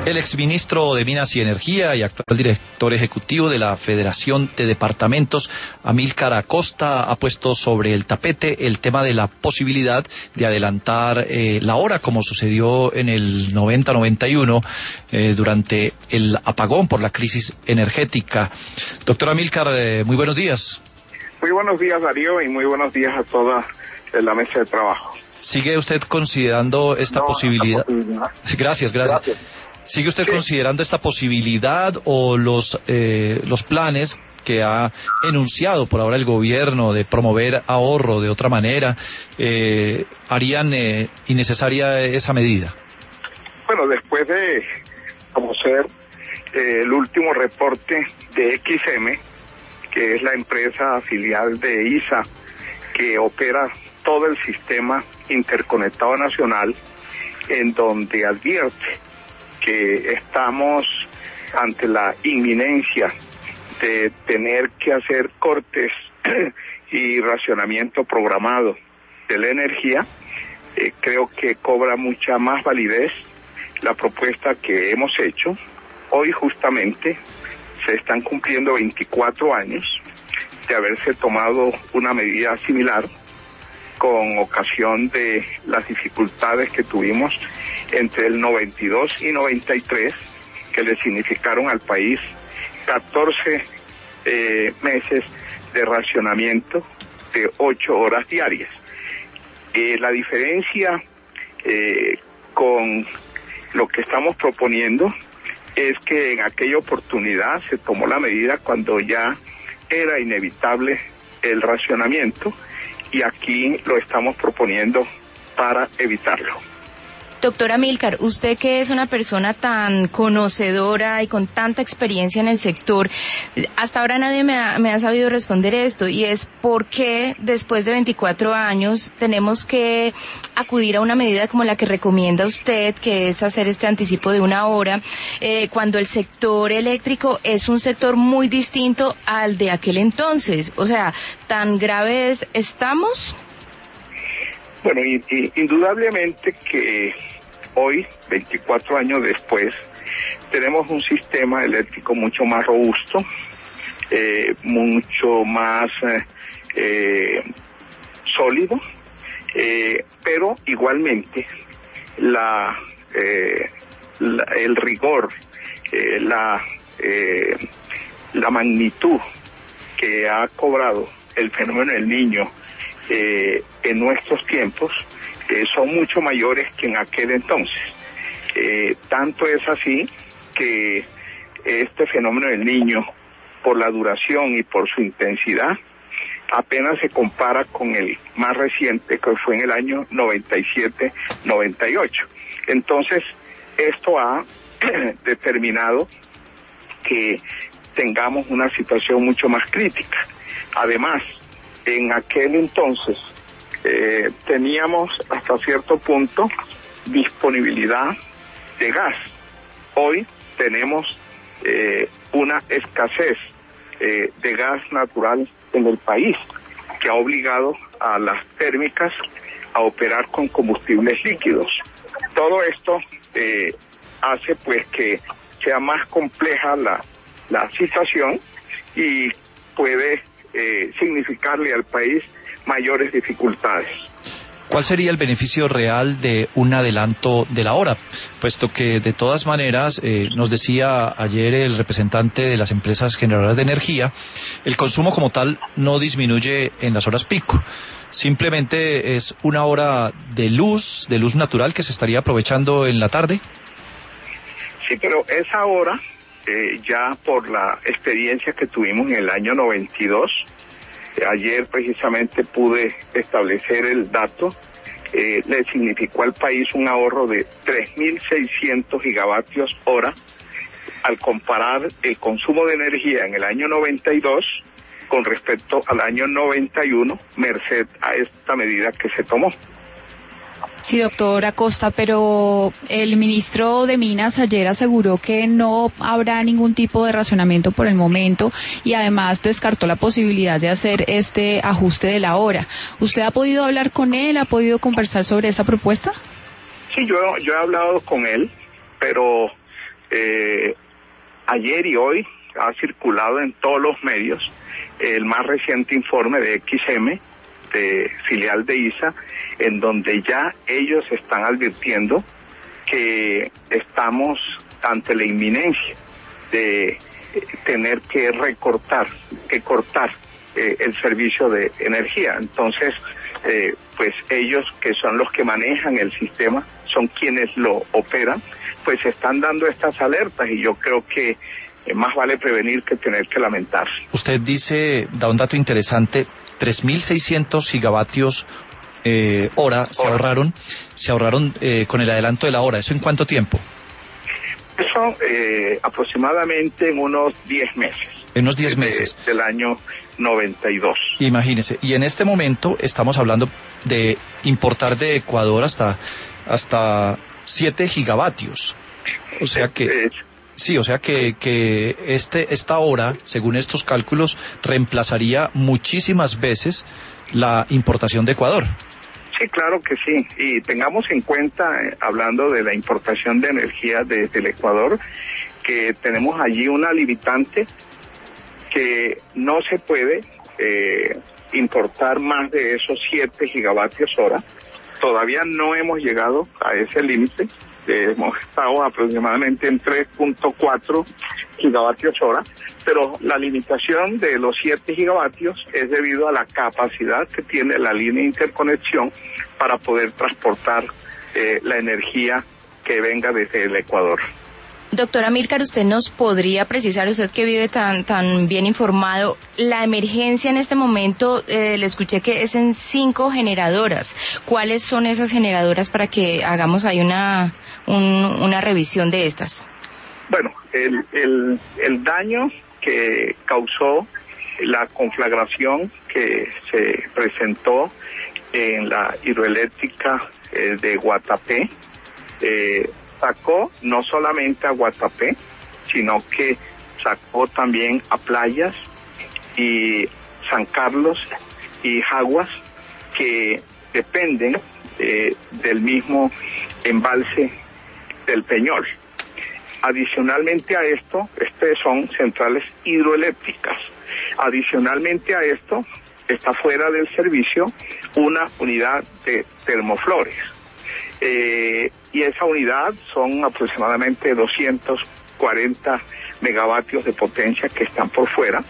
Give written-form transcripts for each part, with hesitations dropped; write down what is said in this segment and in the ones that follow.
El exministro de Minas y Energía y actual director ejecutivo de la Federación de Departamentos, Amílcar Acosta, ha puesto sobre el tapete el tema de la posibilidad de adelantar la hora, como sucedió en el 90-91 durante el apagón por la crisis energética. Doctor Amílcar, muy buenos días. Muy buenos días, Darío, y muy buenos días a toda la mesa de trabajo. ¿Sigue usted considerando esta posibilidad? Gracias. ¿Sigue usted considerando esta posibilidad o los planes que ha enunciado por ahora el gobierno de promover ahorro de otra manera harían innecesaria esa medida? Bueno, después de conocer el último reporte de XM, que es la empresa filial de ISA que opera todo el sistema interconectado nacional, en donde advierte que estamos ante la inminencia de tener que hacer cortes y racionamiento programado de la energía, creo que cobra mucha más validez la propuesta que hemos hecho. Hoy justamente se están cumpliendo 24 años de haberse tomado una medida similar con ocasión de las dificultades que tuvimos entre el 92 y 93, que le significaron al país 14 meses de racionamiento de 8 horas diarias. La diferencia con lo que estamos proponiendo es que en aquella oportunidad se tomó la medida cuando ya era inevitable el racionamiento, y aquí lo estamos proponiendo para evitarlo. Doctor Amílcar, usted que es una persona tan conocedora y con tanta experiencia en el sector, hasta ahora nadie me ha sabido responder esto, y es ¿por qué después de 24 años tenemos que acudir a una medida como la que recomienda usted, que es hacer este anticipo de 1 hora, cuando el sector eléctrico es un sector muy distinto al de aquel entonces? O sea, ¿tan graves estamos? Bueno, indudablemente que hoy, 24 años después, tenemos un sistema eléctrico mucho más robusto, mucho más sólido, pero igualmente el rigor, la magnitud que ha cobrado el fenómeno del Niño en nuestros tiempos son mucho mayores que en aquel entonces. Tanto es así que este fenómeno del Niño, por la duración y por su intensidad, apenas se compara con el más reciente, que fue en el año 97-98. Entonces, esto ha determinado que tengamos una situación mucho más crítica. Además, en aquel entonces teníamos hasta cierto punto disponibilidad de gas. Hoy tenemos una escasez de gas natural en el país, que ha obligado a las térmicas a operar con combustibles líquidos. Todo esto hace pues que sea más compleja la situación y puede significarle al país mayores dificultades. ¿Cuál sería el beneficio real de un adelanto de la hora? Puesto que de todas maneras, nos decía ayer el representante de las empresas generadoras de energía, el consumo como tal no disminuye en las horas pico. Simplemente es 1 hora de luz natural que se estaría aprovechando en la tarde. Sí, pero esa hora, ya por la experiencia que tuvimos en el año 92, ayer precisamente pude establecer el dato, le significó al país un ahorro de 3.600 gigavatios hora al comparar el consumo de energía en el año 92 con respecto al año 91, merced a esta medida que se tomó. Sí, doctor Acosta, pero el ministro de Minas ayer aseguró que no habrá ningún tipo de racionamiento por el momento y además descartó la posibilidad de hacer este ajuste de la hora. ¿Usted ha podido hablar con él? ¿Ha podido conversar sobre esa propuesta? Sí, yo he hablado con él, pero Ayer y hoy ha circulado en todos los medios el más reciente informe de XM, de filial de ISA, en donde ya ellos están advirtiendo que estamos ante la inminencia de tener que cortar el servicio de energía. Entonces, pues ellos, que son los que manejan el sistema, son quienes lo operan, pues están dando estas alertas, y yo creo que más vale prevenir que tener que lamentar. Usted dice, da un dato interesante, 3.600 gigavatios hora se ahorraron con el adelanto de la hora. ¿Eso en cuánto tiempo? Eso aproximadamente en unos 10 meses. En unos 10 meses. Del año 92. Imagínese, y en este momento estamos hablando de importar de Ecuador hasta 7 gigavatios. O sea que... Sí, o sea que esta hora, según estos cálculos, reemplazaría muchísimas veces la importación de Ecuador. Sí, claro que sí. Y tengamos en cuenta, hablando de la importación de energía desde el Ecuador, que tenemos allí una limitante que no se puede importar más de esos 7 gigavatios hora. Todavía no hemos llegado a ese límite. Hemos estado aproximadamente en 3.4 gigavatios hora, pero la limitación de los 7 gigavatios es debido a la capacidad que tiene la línea de interconexión para poder transportar la energía que venga desde el Ecuador. Doctora Amílcar, ¿usted nos podría precisar, usted que vive tan bien informado, la emergencia en este momento? Le escuché que es en 5 generadoras. ¿Cuáles son esas generadoras para que hagamos ahí una revisión de estas? Bueno, el daño que causó la conflagración que se presentó en la hidroeléctrica de Guatapé, sacó no solamente a Guatapé, sino que sacó también a Playas y San Carlos y Jaguas, que dependen del mismo embalse del Peñol. Adicionalmente a esto, son centrales hidroeléctricas. Adicionalmente a esto, está fuera del servicio una unidad de termoflores. Y esa unidad son aproximadamente 240 megavatios de potencia que están por fuera,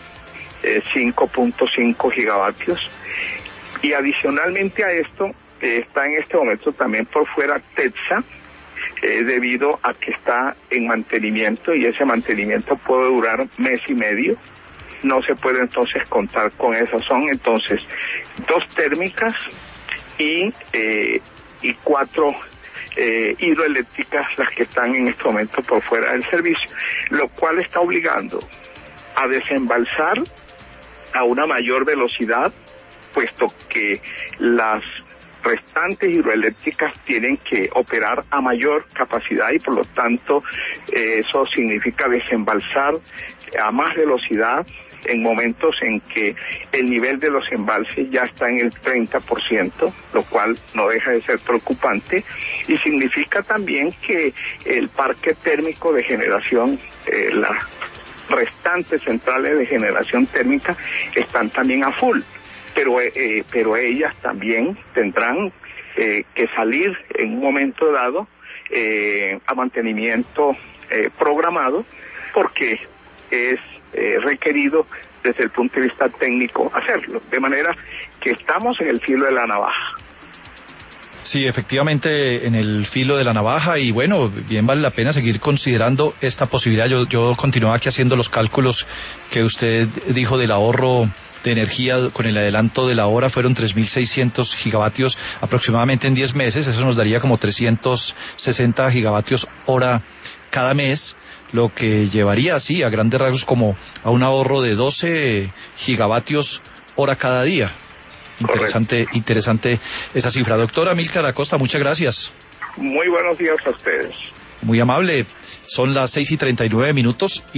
5.5 gigavatios. Y adicionalmente a esto, está en este momento también por fuera TEPSA, debido a que está en mantenimiento, y ese mantenimiento puede durar mes y medio. No se puede entonces contar con esas. Son entonces 2 térmicas y 4 hidroeléctricas las que están en este momento por fuera del servicio, lo cual está obligando a desembalsar a una mayor velocidad, puesto que las restantes hidroeléctricas tienen que operar a mayor capacidad, y por lo tanto eso significa desembalsar a más velocidad en momentos en que el nivel de los embalses ya está en el 30%, lo cual no deja de ser preocupante, y significa también que el parque térmico de generación, las restantes centrales de generación térmica están también a full, pero ellas también tendrán que salir en un momento dado a mantenimiento programado, porque es requerido desde el punto de vista técnico hacerlo, de manera que estamos en el filo de la navaja. Sí, efectivamente, en el filo de la navaja, y bueno, bien vale la pena seguir considerando esta posibilidad. Yo continuaba aquí haciendo los cálculos que usted dijo del ahorro de energía con el adelanto de la hora. Fueron 3.600 gigavatios aproximadamente en 10 meses, eso nos daría como 360 gigavatios hora cada mes, lo que llevaría así a grandes rasgos como a un ahorro de 12 gigavatios hora cada día. Interesante esa cifra. Doctora Amílcar Acosta, muchas gracias. Muy buenos días a ustedes. Muy amable. Son las 6:39 minutos.